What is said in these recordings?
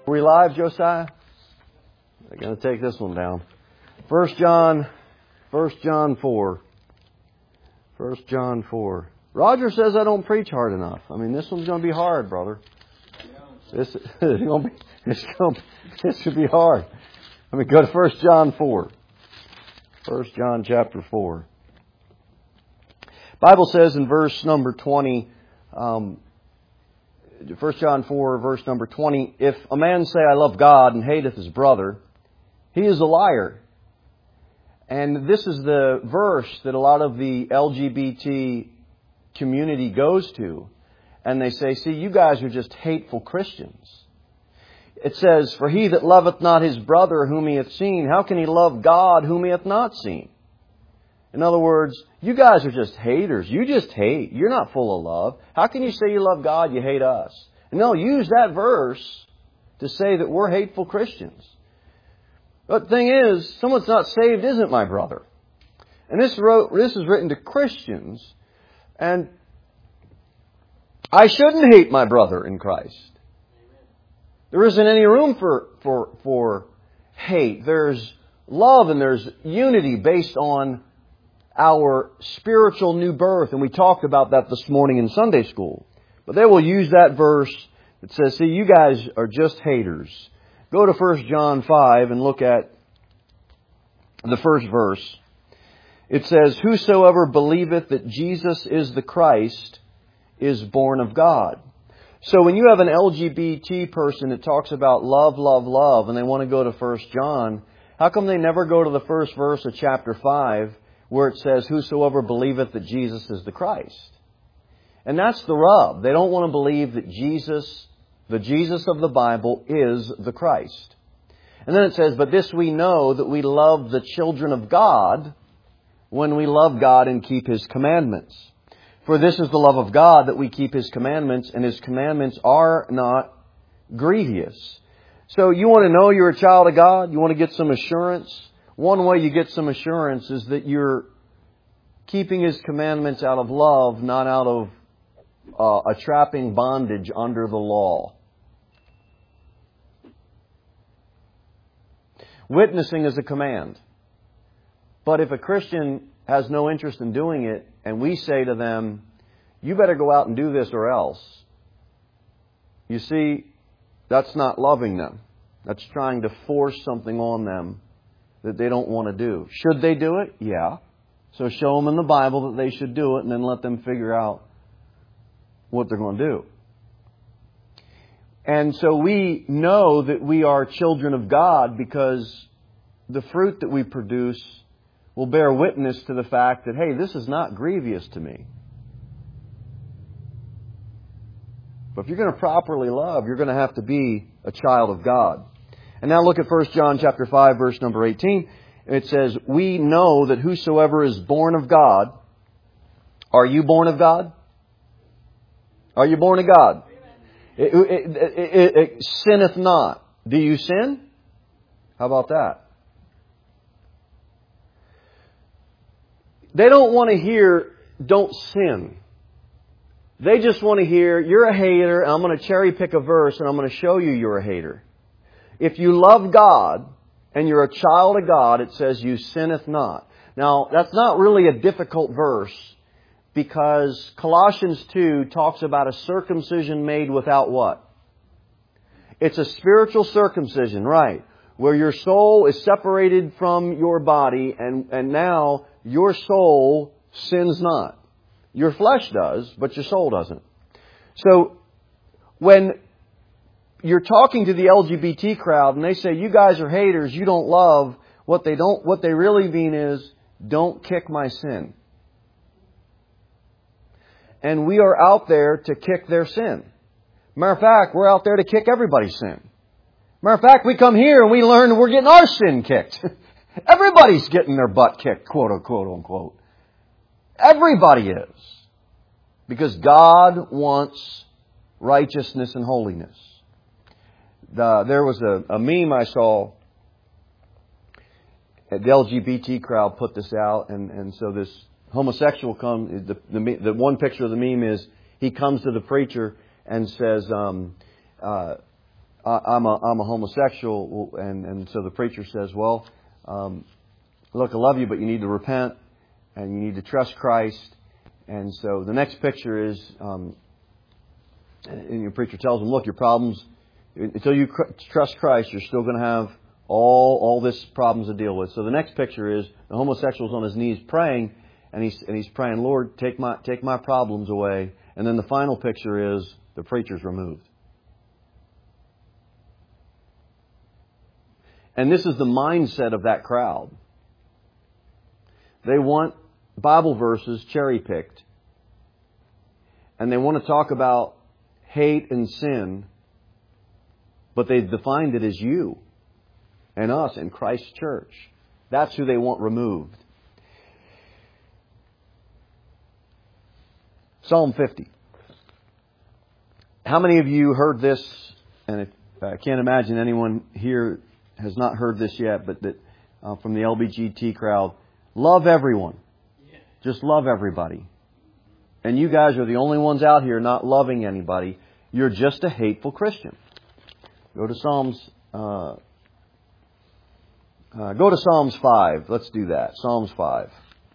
Are we live, Josiah? I'm going to take this one down. 1 John 4. 1 John 4. Roger says I don't preach hard enough. I mean, this one's going to be hard, brother. This should be hard. Let me go to 1 John 4. 1 John chapter 4. Bible says in verse number 20, 1 John 4, verse number 20, if a man say, I love God and hateth his brother, he is a liar. And this is the verse that a lot of the LGBT community goes to. And they say, see, you guys are just hateful Christians. It says, for he that loveth not his brother whom he hath seen, how can he love God whom he hath not seen? In other words, you guys are just haters. You just hate. You're not full of love. How can you say you love God, you hate us? And they'll use that verse to say that we're hateful Christians. But the thing is, someone that's not saved isn't my brother. And this is written to Christians. And I shouldn't hate my brother in Christ. There isn't any room for hate. There's love and there's unity based on our spiritual new birth. And we talked about that this morning in Sunday school. But they will use that verse that says, see, you guys are just haters. Go to 1 John 5 and look at the first verse. It says, whosoever believeth that Jesus is the Christ is born of God. So when you have an LGBT person that talks about love, love, love, and they want to go to 1 John, how come they never go to the first verse of chapter 5 where it says, whosoever believeth that Jesus is the Christ? And that's the rub. They don't want to believe that Jesus, the Jesus of the Bible, is the Christ. And then it says, but this we know, that we love the children of God when we love God and keep His commandments. For this is the love of God, that we keep His commandments, and His commandments are not grievous. So you want to know you're a child of God? You want to get some assurance? One way you get some assurance is that you're keeping His commandments out of love, not out of a trapping bondage under the law. Witnessing is a command. But if a Christian has no interest in doing it, and we say to them, you better go out and do this or else, you see, that's not loving them. That's trying to force something on them that they don't want to do. Should they do it? Yeah. So show them in the Bible that they should do it, and then let them figure out what they're going to do. And so we know that we are children of God because the fruit that we produce will bear witness to the fact that, hey, this is not grievous to me. But if you're going to properly love, you're going to have to be a child of God. And now look at 1 John chapter 5, verse number 18. It says, we know that whosoever is born of God. Are you born of God? Are you born of God? It sinneth not. Do you sin? How about that? They don't want to hear, don't sin. They just want to hear, you're a hater, and I'm going to cherry pick a verse, and I'm going to show you you're a hater. If you love God, and you're a child of God, it says you sinneth not. Now, that's not really a difficult verse, because Colossians 2 talks about a circumcision made without what? It's a spiritual circumcision, right? Where your soul is separated from your body, and now your soul sins not. Your flesh does, but your soul doesn't. So, when you're talking to the LGBT crowd and they say, you guys are haters, you don't love, what they really mean is, don't kick my sin. And we are out there to kick their sin. Matter of fact, we're out there to kick everybody's sin. Matter of fact, we come here and we learn that we're getting our sin kicked. Everybody's getting their butt kicked, quote unquote. Everybody is. Because God wants righteousness and holiness. There was a meme I saw. The LGBT crowd put this out, and so this homosexual comes. The one picture of the meme is he comes to the preacher and says, I'm a homosexual, and so the preacher says, well, look, I love you, but you need to repent, and you need to trust Christ. And so the next picture is, and your preacher tells them, look, your problems, until you trust Christ, you're still going to have all this problems to deal with. So the next picture is the homosexual's on his knees praying, and he's praying, Lord, take my problems away. And then the final picture is the preacher's removed. And this is the mindset of that crowd. They want Bible verses cherry-picked. And they want to talk about hate and sin, but they've defined it as you and us in Christ's church. That's who they want removed. Psalm 50. How many of you heard this? And I can't imagine anyone here has not heard this yet, but that from the LBGT crowd, love everyone. Just love everybody. And you guys are the only ones out here not loving anybody. You're just a hateful Christian. Go to Psalms 5. Let's do that. Psalms 5.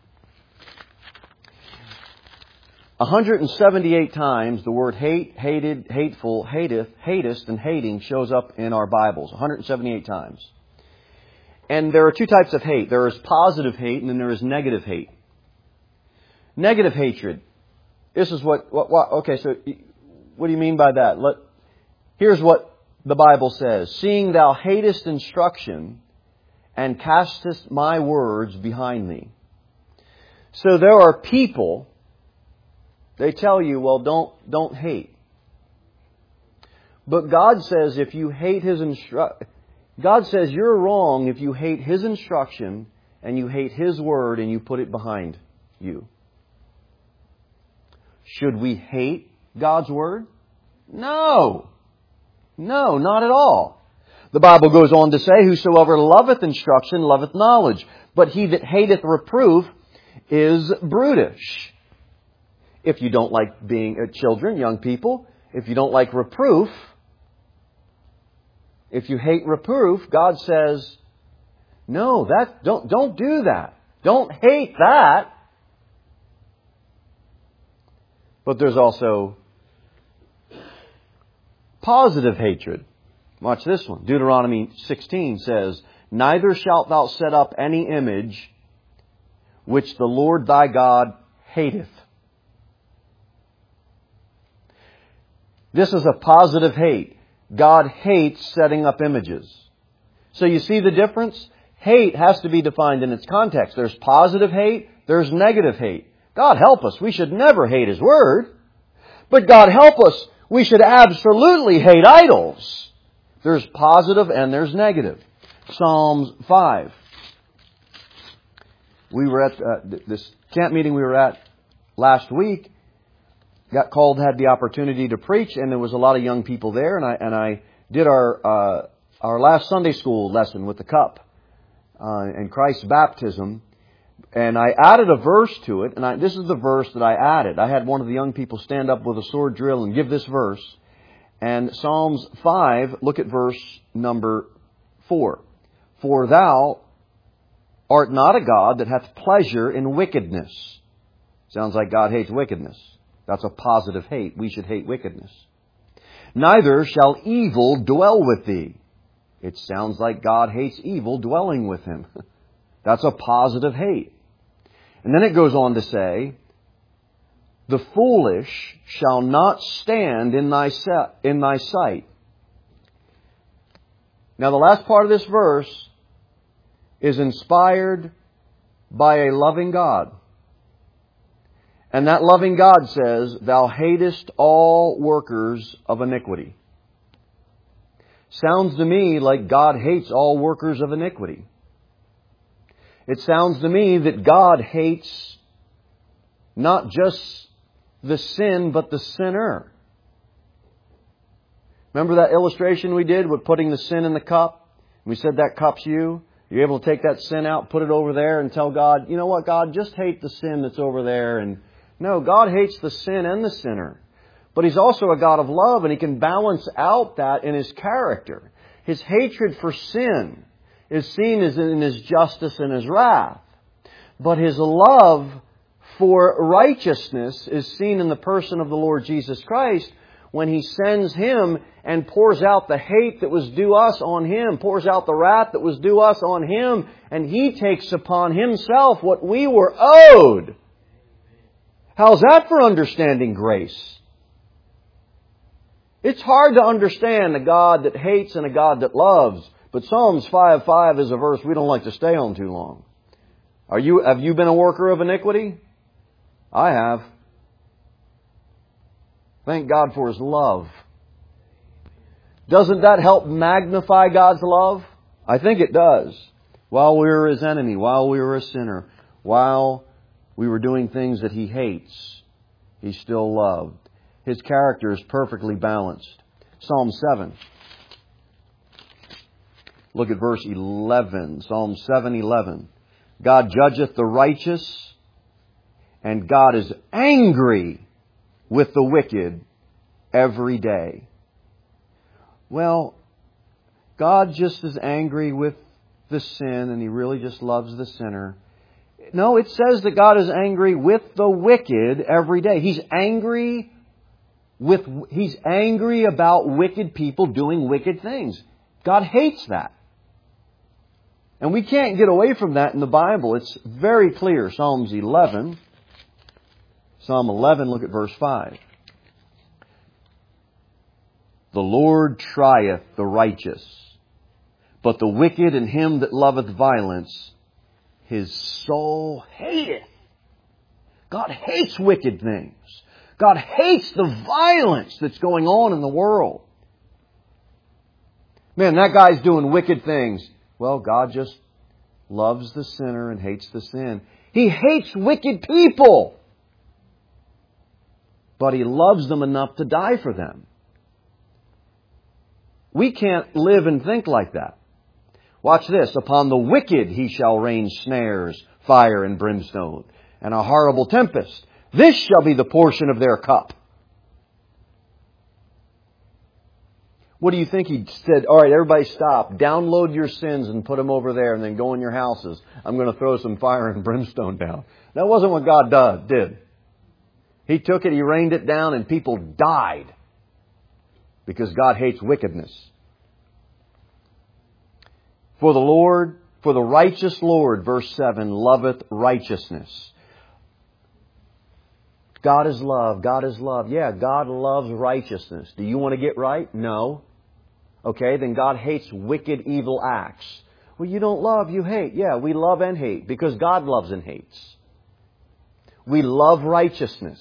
178 times the word hate, hated, hateful, hateth, hatest, and hating shows up in our Bibles. 178 times. And there are two types of hate. There is positive hate and then there is negative hate. Negative hatred. This is what okay, so what do you mean by that? Here's what the Bible says. Seeing thou hatest instruction and castest my words behind thee. So there are people, they tell you, well, don't hate. But God says if you hate His God says you're wrong if you hate His instruction and you hate His word and you put it behind you. Should we hate God's word? No. No, not at all. The Bible goes on to say, whosoever loveth instruction loveth knowledge, but he that hateth reproof is brutish. If you don't like being children, young people, if you don't like reproof, if you hate reproof, God says, no, don't do that. Don't hate that. But there's also positive hatred. Watch this one. Deuteronomy 16 says, neither shalt thou set up any image which the Lord thy God hateth. This is a positive hate. God hates setting up images. So you see the difference? Hate has to be defined in its context. There's positive hate, there's negative hate. God help us, we should never hate His Word. But God help us, we should absolutely hate idols. There's positive and there's negative. Psalms 5. We were at this camp meeting we were at last week. Got called, had the opportunity to preach, and there was a lot of young people there. And I did our last Sunday school lesson with the cup and Christ's baptism. And I added a verse to it, and this is the verse that I added. I had one of the young people stand up with a sword drill and give this verse. And Psalms 5, look at verse number 4. For thou art not a God that hath pleasure in wickedness. Sounds like God hates wickedness. That's a positive hate. We should hate wickedness. Neither shall evil dwell with thee. It sounds like God hates evil dwelling with Him. That's a positive hate. And then it goes on to say, the foolish shall not stand in thy sight. Now the last part of this verse is inspired by a loving God. And that loving God says, thou hatest all workers of iniquity. Sounds to me like God hates all workers of iniquity. It sounds to me that God hates not just the sin, but the sinner. Remember that illustration we did with putting the sin in the cup? We said that cup's you. You're able to take that sin out, put it over there, and tell God, you know what, God, just hate the sin that's over there. And no, God hates the sin and the sinner. But He's also a God of love, and He can balance out that in His character. His hatred for sin is seen as in His justice and His wrath. But His love for righteousness is seen in the person of the Lord Jesus Christ, when He sends Him and pours out the hate that was due us on Him, pours out the wrath that was due us on Him, and He takes upon Himself what we were owed. How's that for understanding grace? It's hard to understand a God that hates and a God that loves, but Psalms 5:5 is a verse we don't like to stay on too long. Have you been a worker of iniquity? I have. Thank God for His love. Doesn't that help magnify God's love? I think it does. While we were His enemy, while we were a sinner, while we were doing things that He hates, He still loved. His character is perfectly balanced. Psalm 7. Look at verse 11. Psalm 7:11. God judgeth the righteous, and God is angry with the wicked every day. Well, God just is angry with the sin, and He really just loves the sinner. No, it says that God is angry with the wicked every day. He's angry about wicked people doing wicked things. God hates that. And we can't get away from that in the Bible. It's very clear. Psalm 11, look at verse 5. The Lord trieth the righteous, but the wicked and him that loveth violence, His soul hateth. God hates wicked things. God hates the violence that's going on in the world. Man, that guy's doing wicked things. Well, God just loves the sinner and hates the sin. He hates wicked people, but He loves them enough to die for them. We can't live and think like that. Watch this. Upon the wicked He shall rain snares, fire and brimstone, and a horrible tempest. This shall be the portion of their cup. What do you think He said? All right, everybody stop. Download your sins and put them over there and then go in your houses. I'm going to throw some fire and brimstone down. That wasn't what God did. He took it, He rained it down, and people died because God hates wickedness. For the righteous Lord, verse 7, loveth righteousness. God is love. God is love. Yeah, God loves righteousness. Do you want to get right? No. Okay, then God hates wicked, evil acts. Well, you don't love, you hate. Yeah, we love and hate because God loves and hates. We love righteousness.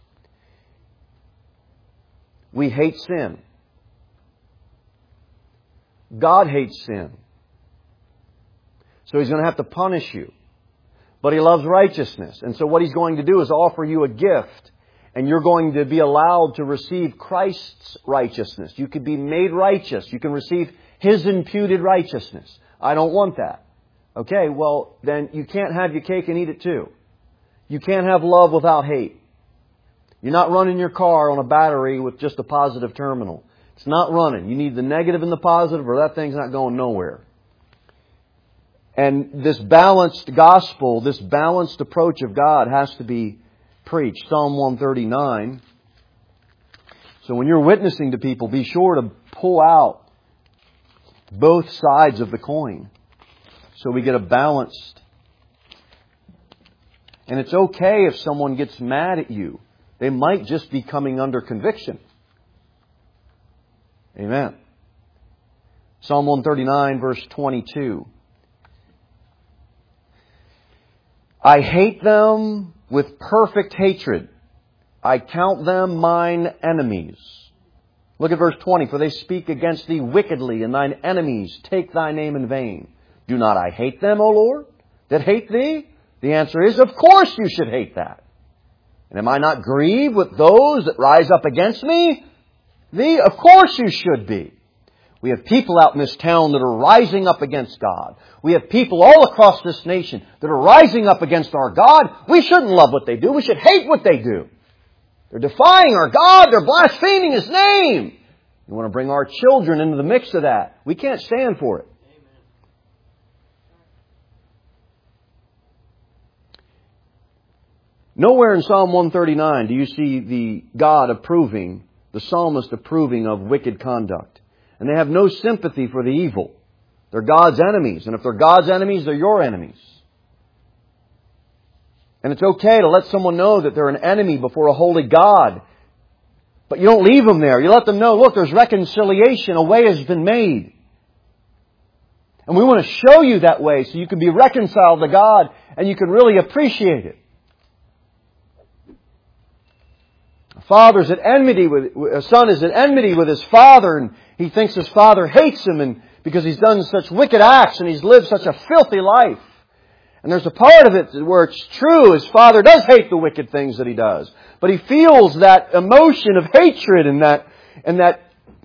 We hate sin. God hates sin. So He's going to have to punish you. But He loves righteousness. And so what He's going to do is offer you a gift. And you're going to be allowed to receive Christ's righteousness. You could be made righteous. You can receive His imputed righteousness. I don't want that. Okay, well, then you can't have your cake and eat it too. You can't have love without hate. You're not running your car on a battery with just a positive terminal. It's not running. You need the negative and the positive, or that thing's not going nowhere. And this balanced gospel, this balanced approach of God has to be preached. Psalm 139. So when you're witnessing to people, be sure to pull out both sides of the coin so we get a balanced. And it's okay if someone gets mad at you. They might just be coming under conviction. Amen. Psalm 139, verse 22. I hate them with perfect hatred. I count them mine enemies. Look at verse 20. For they speak against thee wickedly, and thine enemies take thy name in vain. Do not I hate them, O Lord, that hate thee? The answer is, of course you should hate that. And am I not grieved with those that rise up against me? Thee? Of course you should be. We have people out in this town that are rising up against God. We have people all across this nation that are rising up against our God. We shouldn't love what they do. We should hate what they do. They're defying our God. They're blaspheming His name. You want to bring our children into the mix of that. We can't stand for it. Nowhere in Psalm 139 do you see the psalmist approving of wicked conduct. And they have no sympathy for the evil. They're God's enemies. And if they're God's enemies, they're your enemies. And it's okay to let someone know that they're an enemy before a holy God. But you don't leave them there. You let them know, look, there's reconciliation. A way has been made. And we want to show you that way so you can be reconciled to God and you can really appreciate it. A son is at enmity with his father, and he thinks his father hates him and because he's done such wicked acts and he's lived such a filthy life. And there's a part of it where it's true. His father does hate the wicked things that he does. But he feels that emotion of hatred and that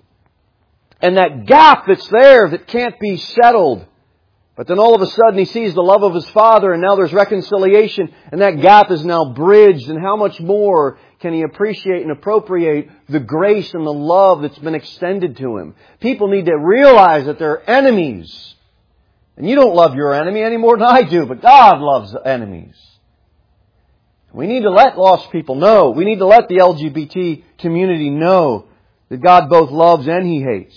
gap that's there that can't be settled. But then all of a sudden he sees the love of his father and now there's reconciliation and that gap is now bridged. And how much more can he appreciate and appropriate the grace and the love that's been extended to him? People need to realize that they're enemies. And you don't love your enemy any more than I do, but God loves enemies. We need to let lost people know. We need to let the LGBT community know that God both loves and He hates.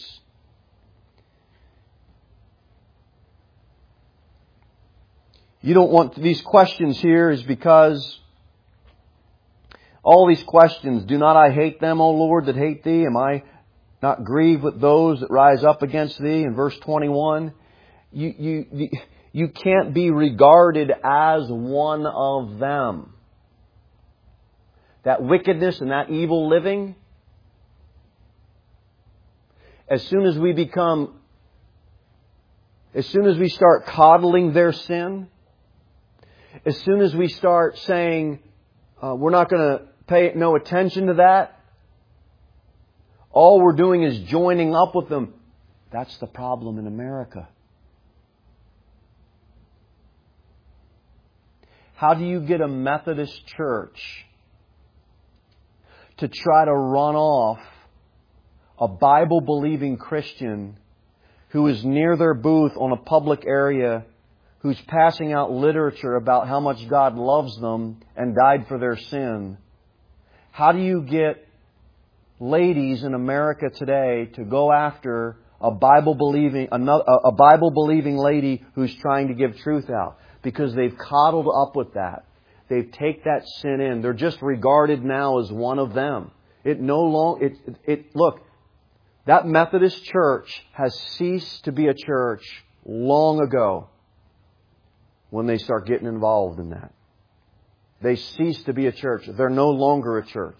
You don't want these questions here is because all these questions, do not I hate them, O Lord, that hate Thee? Am I not grieved with those that rise up against Thee? In verse 21, you can't be regarded as one of them. That wickedness and that evil living, as soon as we start coddling their sin, as soon as we start saying, we're not going to pay no attention to that, all we're doing is joining up with them. That's the problem in America. How do you get a Methodist church to try to run off a Bible-believing Christian who is near their booth on a public area, who's passing out literature about how much God loves them and died for their sin? How do you get ladies in America today to go after a Bible-believing lady who's trying to give truth out? Because they've coddled up with that. They take that sin in. They're just regarded now as one of them. Look, that Methodist church has ceased to be a church long ago when they start getting involved in that. They cease to be a church. They're no longer a church.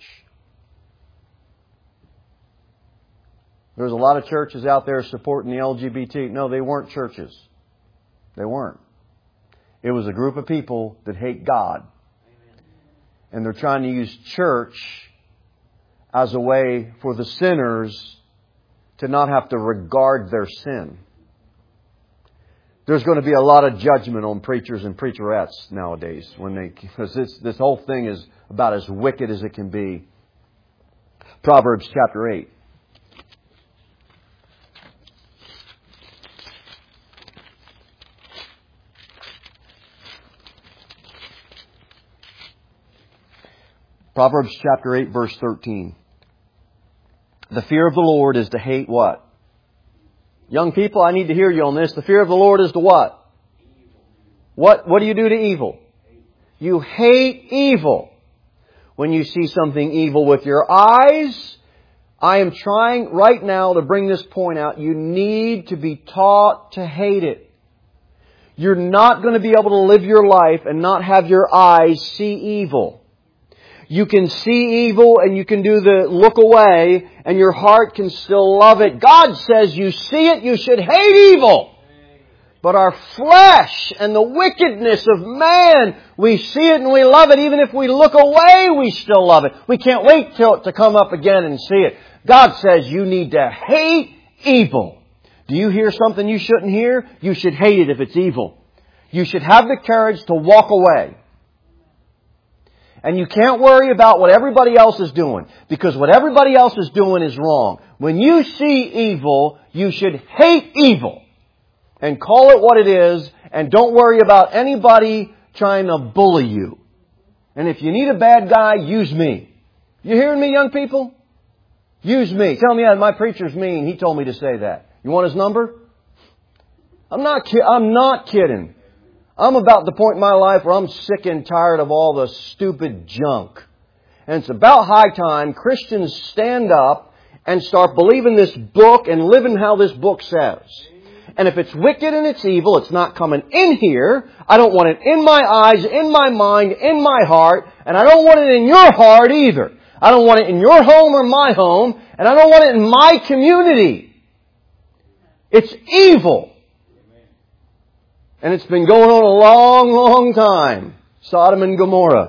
There's a lot of churches out there supporting the LGBT. No, they weren't churches. They weren't. It was a group of people that hate God. And they're trying to use church as a way for the sinners to not have to regard their sin. There's going to be a lot of judgment on preachers and preacherettes nowadays because this whole thing is about as wicked as it can be. Proverbs chapter 8. Proverbs chapter 8, verse 13. The fear of the Lord is to hate what? Young people, I need to hear you on this. The fear of the Lord is to what? What do you do to evil? You hate evil. When you see something evil with your eyes, I am trying right now to bring this point out. You need to be taught to hate it. You're not going to be able to live your life and not have your eyes see evil. You can see evil and you can do the look away and your heart can still love it. God says you see it, you should hate evil. But our flesh and the wickedness of man, we see it and we love it. Even if we look away, we still love it. We can't wait till it to come up again and see it. God says you need to hate evil. Do you hear something you shouldn't hear? You should hate it if it's evil. You should have the courage to walk away. And you can't worry about what everybody else is doing, because what everybody else is doing is wrong. When you see evil, you should hate evil and call it what it is, and don't worry about anybody trying to bully you. And if you need a bad guy, use me. You hearing me, young people? Use me. Tell me, my preacher's mean. He told me to say that. You want his number? I'm not kidding. I'm about the point in my life where I'm sick and tired of all the stupid junk. And it's about high time Christians stand up and start believing this book and living how this book says. And if it's wicked and it's evil, it's not coming in here. I don't want it in my eyes, in my mind, in my heart. And I don't want it in your heart either. I don't want it in your home or my home. And I don't want it in my community. It's evil. And it's been going on a long, long time. Sodom and Gomorrah.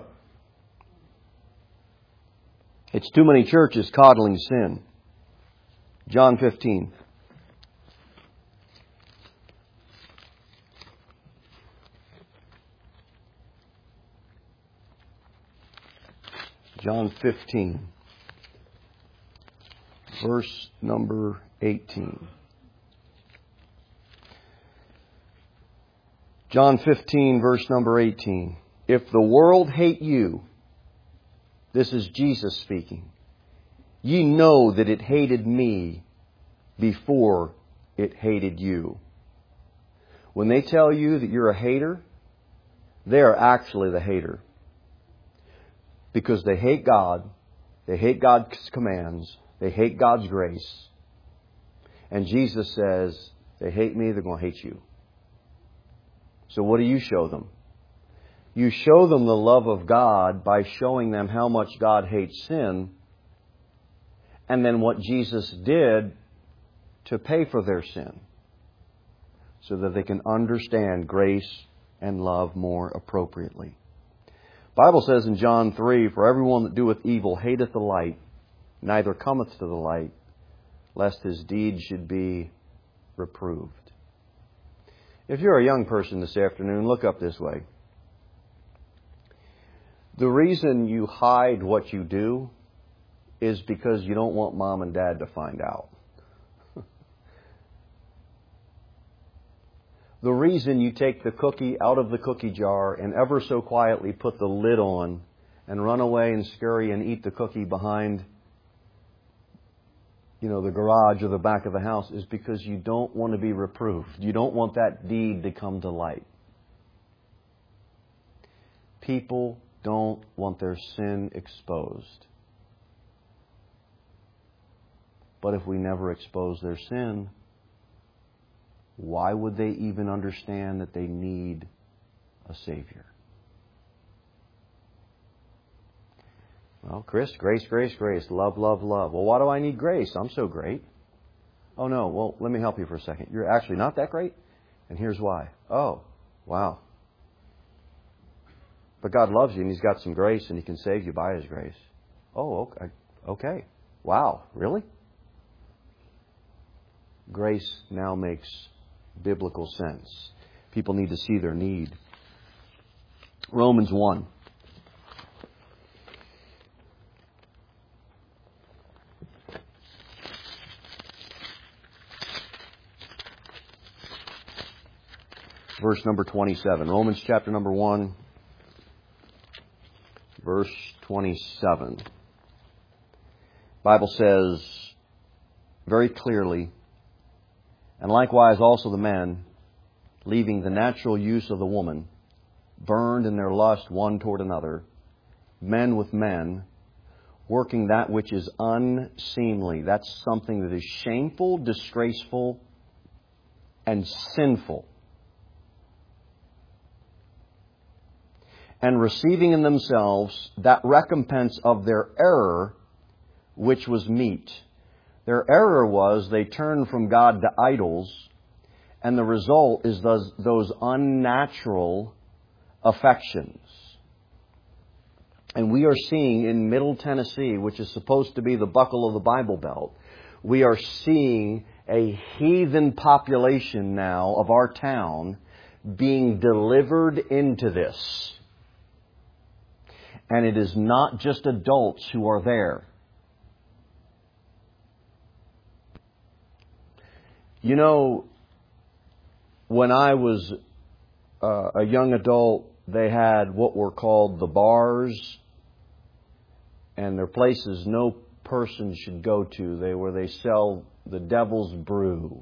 It's too many churches coddling sin. John 15. John 15. Verse number 18. John 15, verse number 18. If the world hate you, this is Jesus speaking, ye know that it hated me before it hated you. When they tell you that you're a hater, they are actually the hater. Because they hate God, they hate God's commands, they hate God's grace. And Jesus says, they hate me, they're going to hate you. So what do you show them? You show them the love of God by showing them how much God hates sin, and then what Jesus did to pay for their sin, so that they can understand grace and love more appropriately. The Bible says in John 3, for everyone that doeth evil hateth the light, neither cometh to the light, lest his deeds should be reproved. If you're a young person this afternoon, look up this way. The reason you hide what you do is because you don't want mom and dad to find out. The reason you take the cookie out of the cookie jar and ever so quietly put the lid on and run away and scurry and eat the cookie behind, the garage or the back of the house is because you don't want to be reproved. You don't want that deed to come to light. People don't want their sin exposed. But if we never expose their sin, why would they even understand that they need a Savior? Well, Chris, grace, grace, grace, love, love, love. Well, why do I need grace? I'm so great. Oh, no. Well, let me help you for a second. You're actually not that great, and here's why. Oh, wow. But God loves you, and He's got some grace, and He can save you by His grace. Oh, okay. Wow, really? Grace now makes biblical sense. People need to see their need. Romans 1. Verse number 27. Romans chapter number 1, verse 27. The Bible says very clearly, and likewise also the men, leaving the natural use of the woman, burned in their lust one toward another, men with men, working that which is unseemly. That's something that is shameful, disgraceful, and sinful. And receiving in themselves that recompense of their error, which was meet. Their error was they turned from God to idols, and the result is those unnatural affections. And we are seeing in Middle Tennessee, which is supposed to be the buckle of the Bible Belt, we are seeing a heathen population now of our town being delivered into this. And it is not just adults who are there. You know, when I was a young adult, they had what were called the bars. And they're places no person should go to. Where they sell the devil's brew.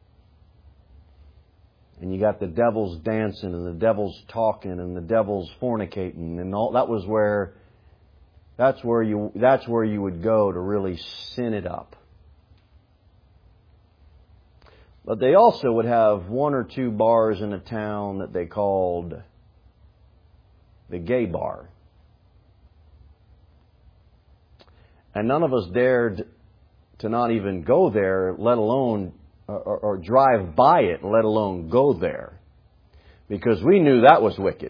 And you got the devils dancing and the devils talking and the devils fornicating and all. That's where you would go to really sin it up. But they also would have one or two bars in a town that they called the gay bar. And none of us dared to not even go there, let alone or drive by it, let alone go there. Because we knew that was wicked.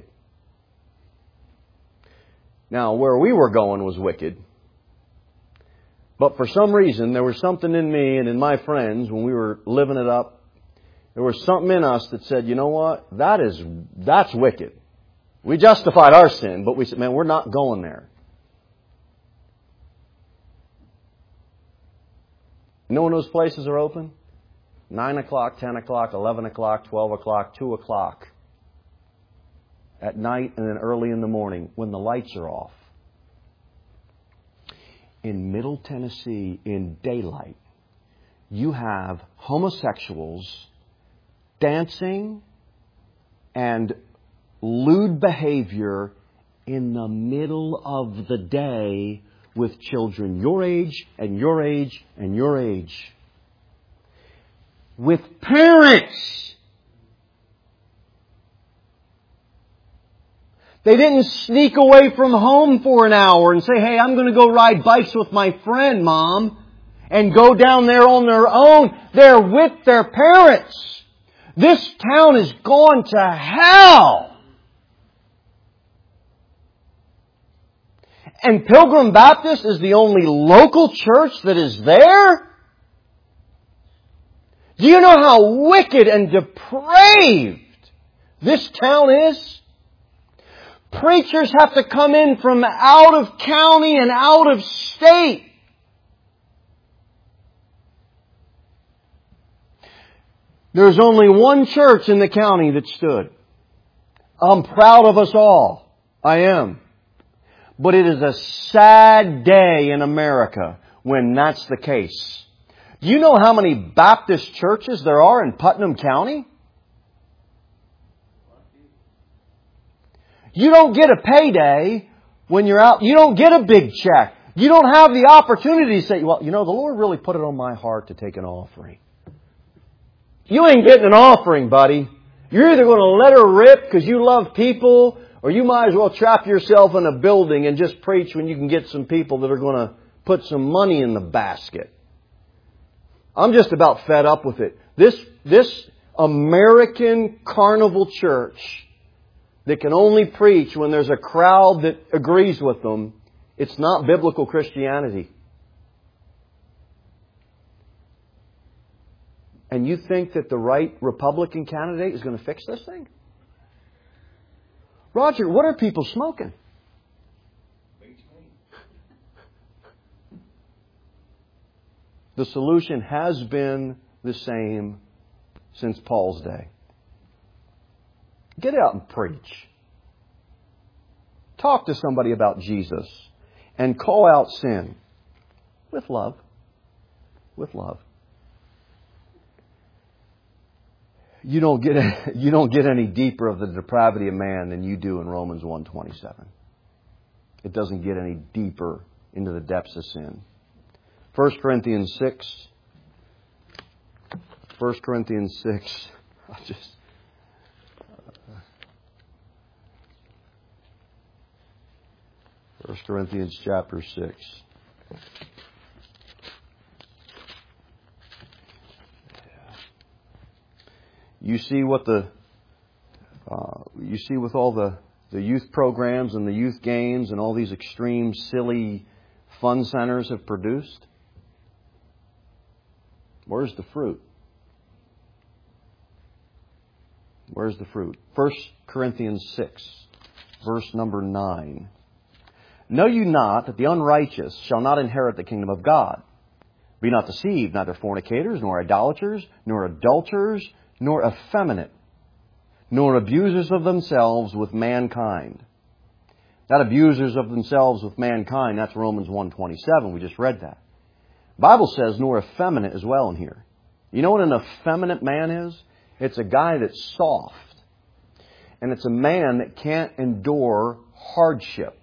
Now, where we were going was wicked. But for some reason, there was something in me and in my friends, when we were living it up, there was something in us that said, you know what? That's wicked. We justified our sin, but we said, man, we're not going there. You know when those places are open? 9 o'clock, 10 o'clock, 11 o'clock, 12 o'clock, 2 o'clock. At night and then early in the morning when the lights are off. In Middle Tennessee, in daylight, you have homosexuals dancing and lewd behavior in the middle of the day with children your age and your age and your age. With parents. They didn't sneak away from home for an hour and say, hey, I'm going to go ride bikes with my friend, Mom, and go down there on their own. They're with their parents. This town is gone to hell. And Pilgrim Baptist is the only local church that is there? Do you know how wicked and depraved this town is? Preachers have to come in from out of county and out of state. There's only one church in the county that stood. I'm proud of us all. I am. But it is a sad day in America when that's the case. Do you know how many Baptist churches there are in Putnam County? You don't get a payday when you're out. You don't get a big check. You don't have the opportunity to say, well, you know, the Lord really put it on my heart to take an offering. You ain't getting an offering, buddy. You're either going to let her rip because you love people, or you might as well trap yourself in a building and just preach when you can get some people that are going to put some money in the basket. I'm just about fed up with it. This American carnival church that can only preach when there's a crowd that agrees with them, it's not biblical Christianity. And you think that the right Republican candidate is going to fix this thing? Roger, what are people smoking? The solution has been the same since Paul's day. Get out and preach. Talk to somebody about Jesus and call out sin with love. With love. You don't get any deeper of the depravity of man than you do in Romans 1:27. It doesn't get any deeper into the depths of sin. 1 Corinthians 6. 1 Corinthians 6. 1 Corinthians chapter 6. You see what you see with all the youth programs and the youth games and all these extreme, silly fun centers have produced? Where's the fruit? Where's the fruit? 1 Corinthians 6, verse number 9. Know you not that the unrighteous shall not inherit the kingdom of God? Be not deceived, neither fornicators, nor idolaters, nor adulterers, nor effeminate, nor abusers of themselves with mankind. That abusers of themselves with mankind, that's Romans 1:27. We just read that. The Bible says nor effeminate as well in here. You know what an effeminate man is? It's a guy that's soft. And it's a man that can't endure hardship.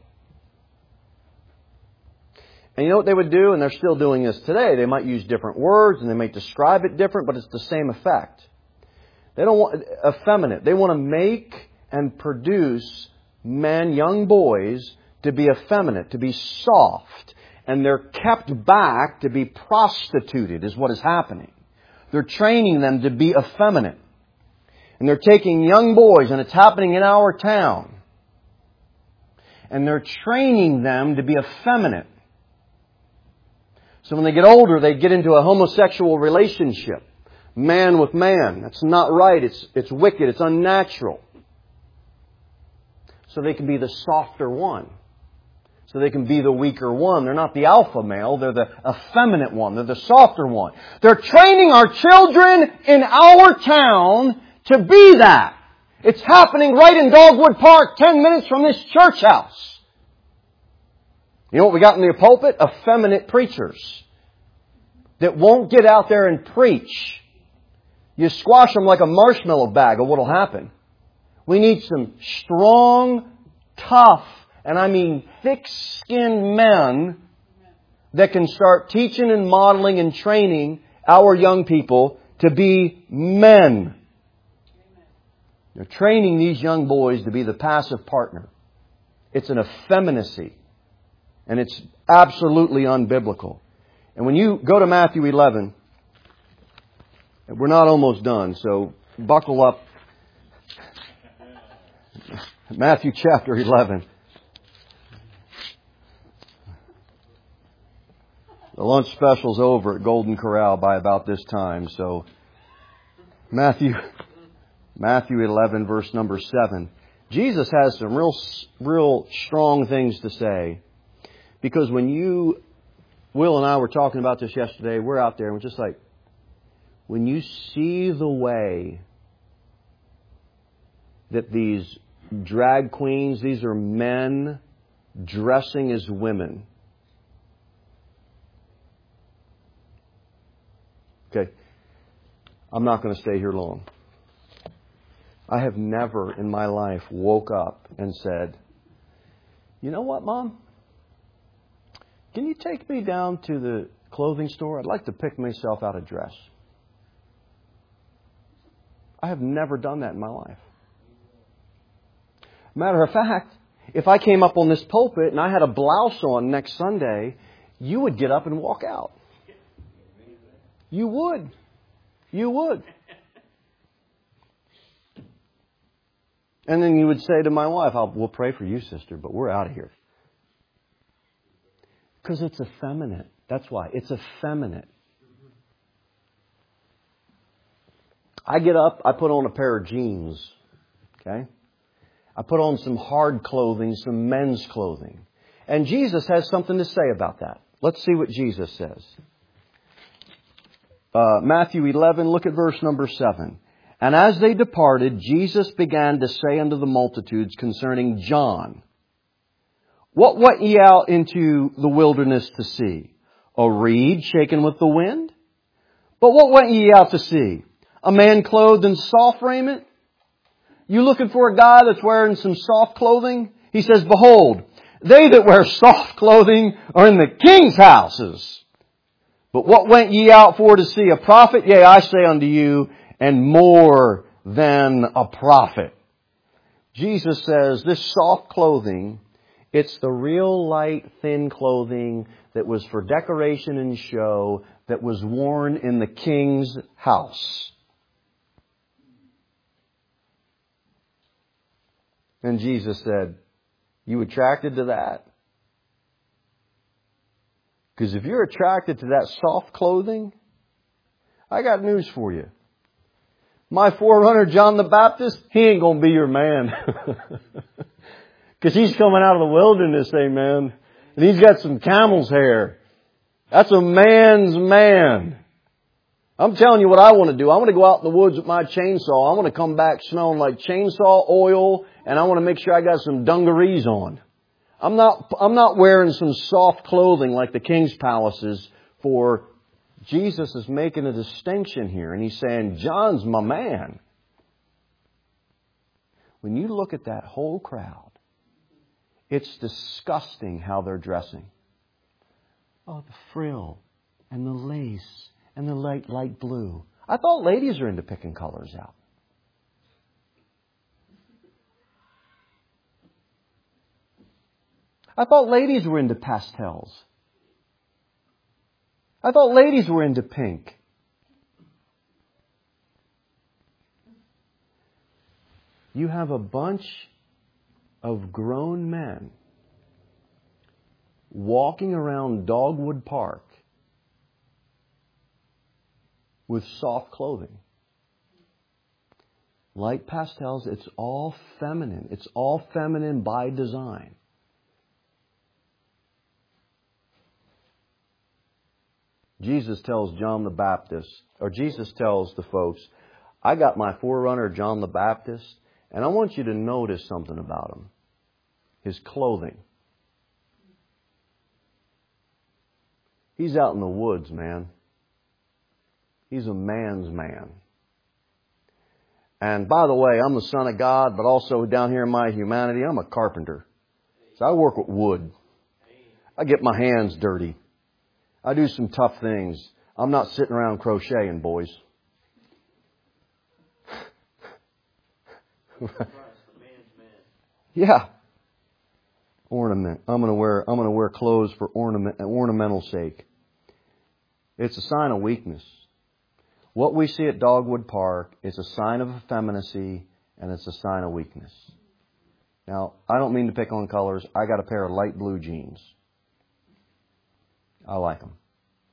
And you know what they would do? And they're still doing this today. They might use different words and they might describe it different, but it's the same effect. They don't want effeminate. They want to make and produce men, young boys, to be effeminate, to be soft. And they're kept back to be prostituted is what is happening. They're training them to be effeminate. And they're taking young boys, and it's happening in our town. And they're training them to be effeminate. So when they get older, they get into a homosexual relationship. Man with man. That's not right. It's wicked. It's unnatural. So they can be the softer one. So they can be the weaker one. They're not the alpha male. They're the effeminate one. They're the softer one. They're training our children in our town to be that. It's happening right in Dogwood Park, 10 minutes from this church house. You know what we got in the pulpit? Effeminate preachers that won't get out there and preach. You squash them like a marshmallow bag, or what'll happen? We need some strong, tough, and I mean thick-skinned men that can start teaching and modeling and training our young people to be men. They're training these young boys to be the passive partner. It's an effeminacy. And it's absolutely unbiblical. And when you go to Matthew 11, we're not almost done, so buckle up. Matthew chapter 11. The lunch special's over at Golden Corral by about this time, so Matthew 11, verse number 7. Jesus has some real strong things to say. Because when Will and I were talking about this yesterday, we're out there and we're just like, when you see the way that these drag queens, these are men dressing as women. Okay, I'm not going to stay here long. I have never in my life woke up and said, you know what, Mom? Can you take me down to the clothing store? I'd like to pick myself out a dress. I have never done that in my life. Matter of fact, if I came up on this pulpit and I had a blouse on next Sunday, you would get up and walk out. You would. You would. And then you would say to my wife, we'll pray for you, sister, but we're out of here. Because it's effeminate. That's why. It's effeminate. I get up, I put on a pair of jeans. Okay? I put on some hard clothing, some men's clothing. And Jesus has something to say about that. Let's see what Jesus says. Matthew 11, look at verse number 7. And as they departed, Jesus began to say unto the multitudes concerning John, what went ye out into the wilderness to see? A reed shaken with the wind? But what went ye out to see? A man clothed in soft raiment? You looking for a guy that's wearing some soft clothing? He says, behold, they that wear soft clothing are in the king's houses. But what went ye out for to see? A prophet? Yea, I say unto you, and more than a prophet. Jesus says this soft clothing, it's the real light, thin clothing that was for decoration and show that was worn in the king's house. And Jesus said, you attracted to that? Because if you're attracted to that soft clothing, I got news for you. My forerunner, John the Baptist, he ain't going to be your man. Because he's coming out of the wilderness, amen. And he's got some camel's hair. That's a man's man. I'm telling you what I want to do. I want to go out in the woods with my chainsaw. I want to come back smelling like chainsaw oil, and I want to make sure I got some dungarees on. I'm not wearing some soft clothing like the king's palaces, for Jesus is making a distinction here, and he's saying, John's my man. When you look at that whole crowd, it's disgusting how they're dressing. Oh, the frill and the lace and the light blue. I thought ladies are into picking colors out. I thought ladies were into pastels. I thought ladies were into pink. You have a bunch of grown men walking around Dogwood Park with soft clothing. Light pastels, it's all feminine. It's all feminine by design. Jesus tells John the Baptist, or Jesus tells the folks, I got my forerunner, John the Baptist, and I want you to notice something about him. His clothing. He's out in the woods, man. He's a man's man. And by the way, I'm the Son of God, but also down here in my humanity, I'm a carpenter. So I work with wood. I get my hands dirty. I do some tough things. I'm not sitting around crocheting, boys. Yeah. Ornament. I'm gonna wear clothes for ornamental sake. It's a sign of weakness. What we see at Dogwood Park is a sign of effeminacy, and it's a sign of weakness. Now, I don't mean to pick on colors. I got a pair of light blue jeans. I like them.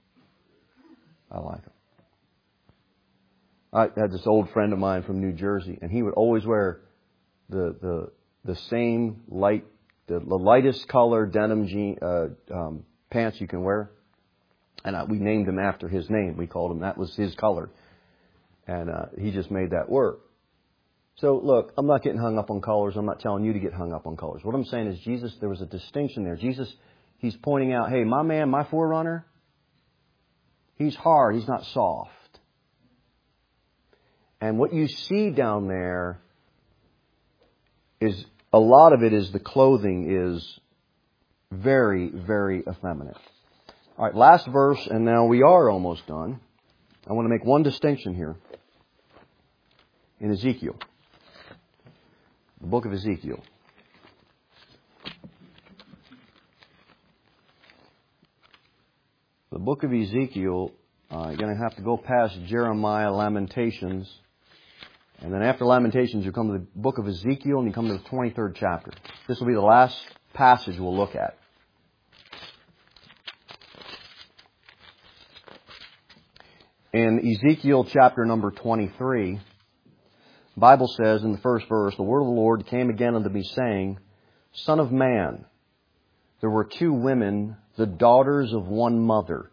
I had this old friend of mine from New Jersey, and he would always wear the same light, the lightest color denim pants you can wear. And we named him after his name. We called him, that was his color. And he just made that work. So look, I'm not getting hung up on colors. I'm not telling you to get hung up on colors. What I'm saying is Jesus, there was a distinction there. Jesus, he's pointing out, hey, my man, my forerunner, he's hard. He's not soft. And what you see down there is, a lot of it is the clothing is very, very effeminate. All right, last verse, and now we are almost done. I want to make one distinction here. In Ezekiel. The book of Ezekiel. The book of Ezekiel, you're going to have to go past Jeremiah, Lamentations. And then after Lamentations, you come to the book of Ezekiel and you come to the 23rd chapter. This will be the last passage we'll look at. In Ezekiel chapter number 23, the Bible says in the first verse, the word of the Lord came again unto me, saying, Son of man, there were two women, the daughters of one mother.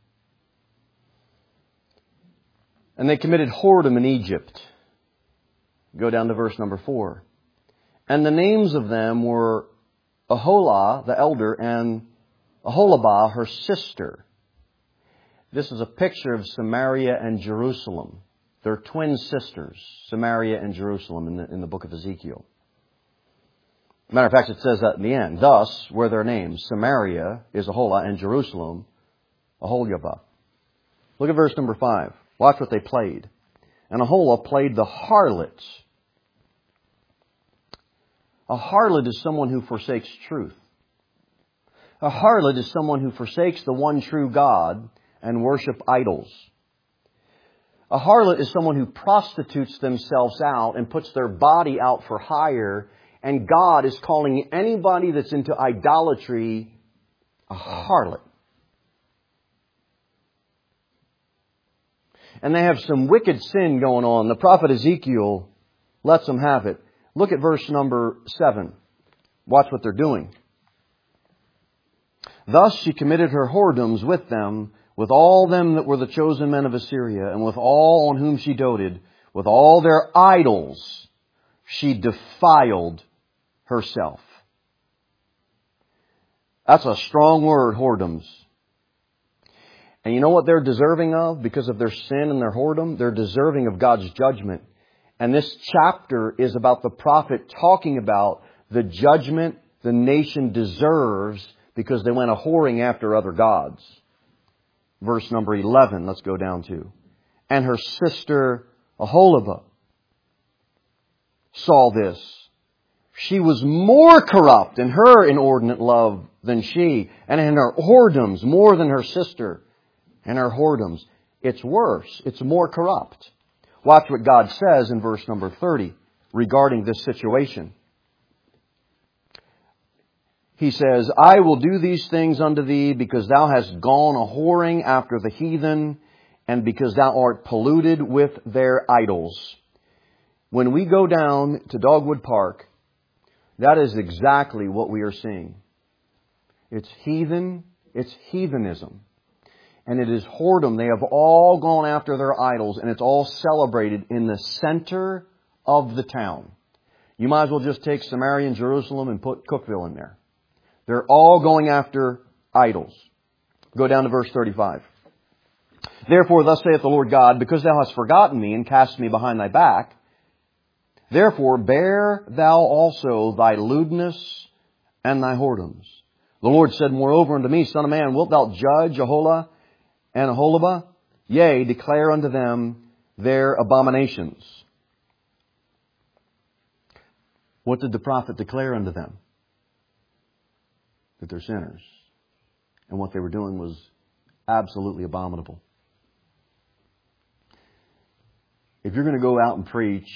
And they committed whoredom in Egypt. Go down to verse number 4. And the names of them were Aholah, the elder, and Aholibah, her sister. This is a picture of Samaria and Jerusalem. They're twin sisters, Samaria and Jerusalem, in the book of Ezekiel. Matter of fact, it says that in the end. Thus were their names. Samaria is Aholah, and Jerusalem, Aholibah. Look at verse number 5. Watch what they played. And Aholah played the harlot. A harlot is someone who forsakes truth. A harlot is someone who forsakes the one true God and worship idols. A harlot is someone who prostitutes themselves out and puts their body out for hire, and God is calling anybody that's into idolatry a harlot. And they have some wicked sin going on. The prophet Ezekiel lets them have it. Look at verse number 7. Watch what they're doing. Thus she committed her whoredoms with them, with all them that were the chosen men of Assyria, and with all on whom she doted, with all their idols, she defiled herself. That's a strong word, whoredoms. And you know what they're deserving of because of their sin and their whoredom? They're deserving of God's judgment. And this chapter is about the prophet talking about the judgment the nation deserves because they went a-whoring after other gods. Verse number 11, let's go down to. And her sister Aholibah saw this. She was more corrupt in her inordinate love than she, and in her whoredoms more than her sister. And her whoredoms, it's worse. It's more corrupt. Watch what God says in verse number 30 regarding this situation. He says, I will do these things unto thee because thou hast gone a-whoring after the heathen, and because thou art polluted with their idols. When we go down to Dogwood Park, that is exactly what we are seeing. It's heathen. It's heathenism. And it is whoredom. They have all gone after their idols, and it's all celebrated in the center of the town. You might as well just take Samaria and Jerusalem and put Cookville in there. They're all going after idols. Go down to verse 35. Therefore, thus saith the Lord God, because thou hast forgotten me and cast me behind thy back, therefore bear thou also thy lewdness and thy whoredoms. The Lord said moreover unto me, Son of man, wilt thou judge Aholah and Aholibah? Yea, declare unto them their abominations. What did the prophet declare unto them? That they're sinners. And what they were doing was absolutely abominable. If you're going to go out and preach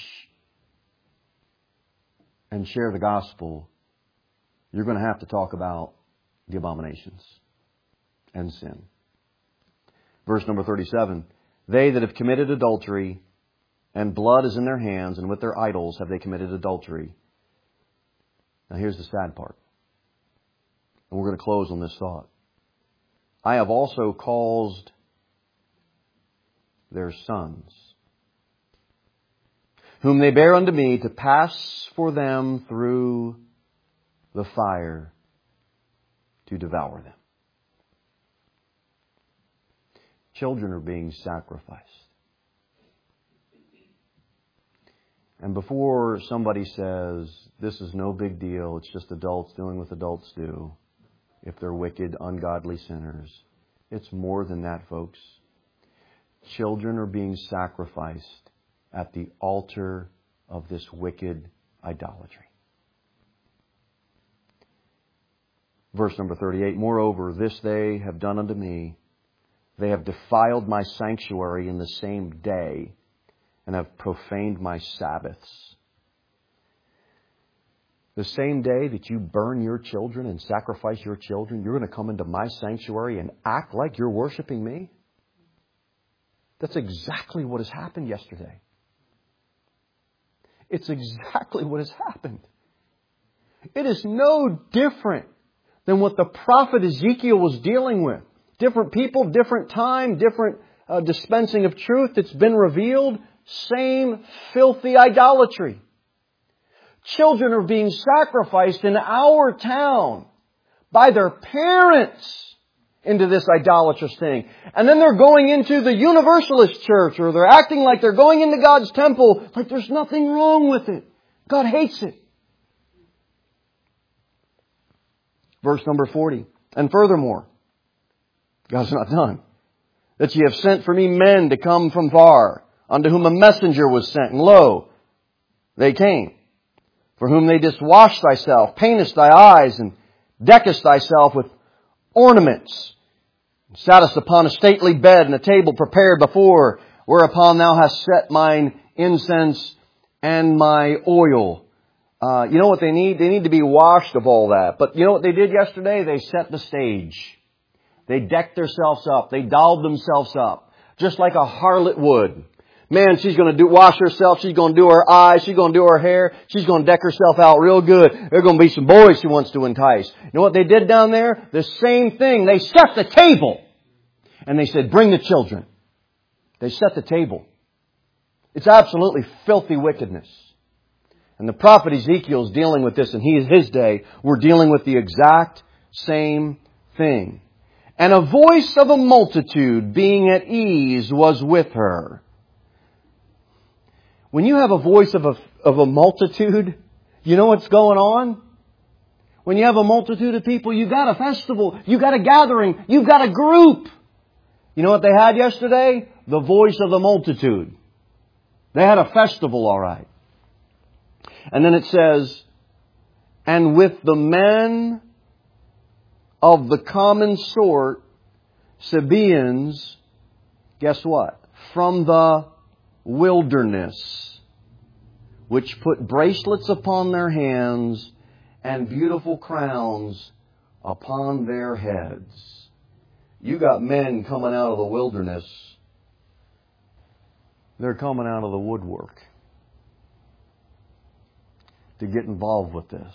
and share the gospel, you're going to have to talk about the abominations and sin. Verse number 37, they that have committed adultery, and blood is in their hands, and with their idols have they committed adultery. Now here's the sad part. And we're going to close on this thought. I have also caused their sons, whom they bear unto me, to pass for them through the fire to devour them. Children are being sacrificed. And before somebody says, this is no big deal, it's just adults doing what adults do, if they're wicked, ungodly sinners, it's more than that, folks. Children are being sacrificed at the altar of this wicked idolatry. Verse number 38, moreover, this they have done unto me. They have defiled my sanctuary in the same day, and have profaned my Sabbaths. The same day that you burn your children and sacrifice your children, you're going to come into my sanctuary and act like you're worshiping me? That's exactly what has happened yesterday. It's exactly what has happened. It is no different than what the prophet Ezekiel was dealing with. Different people, different time, different dispensing of truth that's been revealed. Same filthy idolatry. Children are being sacrificed in our town by their parents into this idolatrous thing. And then they're going into the Universalist church, or they're acting like they're going into God's temple, like there's nothing wrong with it. God hates it. Verse number 40. And furthermore, God's not done. That ye have sent for me men to come from far, unto whom a messenger was sent. And lo, they came. For whom they didst wash thyself, paintest thy eyes, and deckest thyself with ornaments. And sattest upon a stately bed, and a table prepared before, whereupon thou hast set mine incense and my oil. You know what they need? They need to be washed of all that. But you know what they did yesterday? They set the stage. They decked themselves up. They dolled themselves up. Just like a harlot would. Man, she's going to wash herself. She's going to do her eyes. She's going to do her hair. She's going to deck herself out real good. There are going to be some boys she wants to entice. You know what they did down there? The same thing. They set the table. And they said, bring the children. They set the table. It's absolutely filthy wickedness. And the prophet Ezekiel is dealing with this, and his day, we're dealing with the exact same thing. And a voice of a multitude being at ease was with her. When you have a voice of a multitude, you know what's going on? When you have a multitude of people, you've got a festival, you've got a gathering, you've got a group. You know what they had yesterday? The voice of the multitude. They had a festival, all right. And then it says, and with the men of the common sort, Sabaeans, guess what? From the wilderness, which put bracelets upon their hands and beautiful crowns upon their heads. You got men coming out of the wilderness. They're coming out of the woodwork to get involved with this.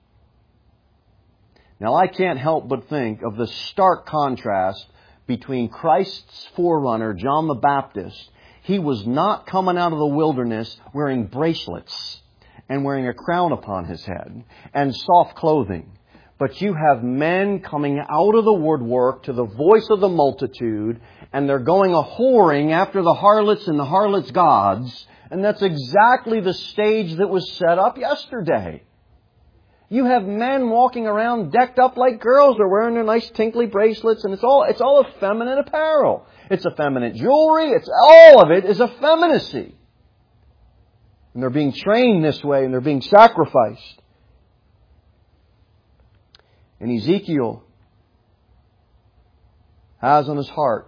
Now, I can't help but think of the stark contrast between Christ's forerunner, John the Baptist. He was not coming out of the wilderness wearing bracelets and wearing a crown upon his head and soft clothing. But you have men coming out of the woodwork to the voice of the multitude, and they're going a-whoring after the harlots and the harlots' gods. And that's exactly the stage that was set up yesterday. You have men walking around decked up like girls. They're wearing their nice tinkly bracelets, and it's all effeminate apparel. It's effeminate jewelry. All of it is effeminacy. And they're being trained this way, and they're being sacrificed. And Ezekiel has on his heart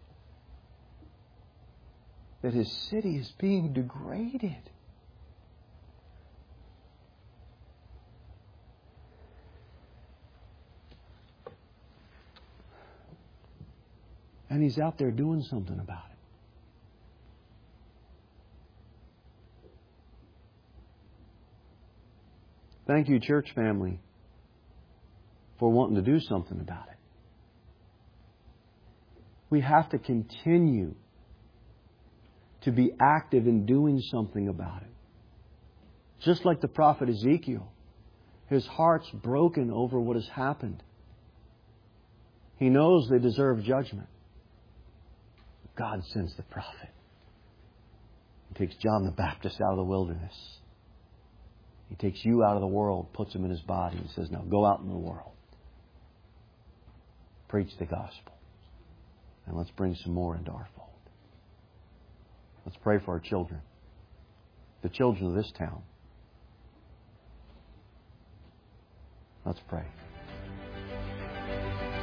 that his city is being degraded. And he's out there doing something about it. Thank you, church family, for wanting to do something about it. We have to continue to be active in doing something about it. Just like the prophet Ezekiel, his heart's broken over what has happened. He knows they deserve judgment. God sends the prophet. He takes John the Baptist out of the wilderness. He takes you out of the world, puts him in his body, and says, now go out in the world. Preach the gospel. And let's bring some more into our fold. Let's pray for our children. The children of this town. Let's pray.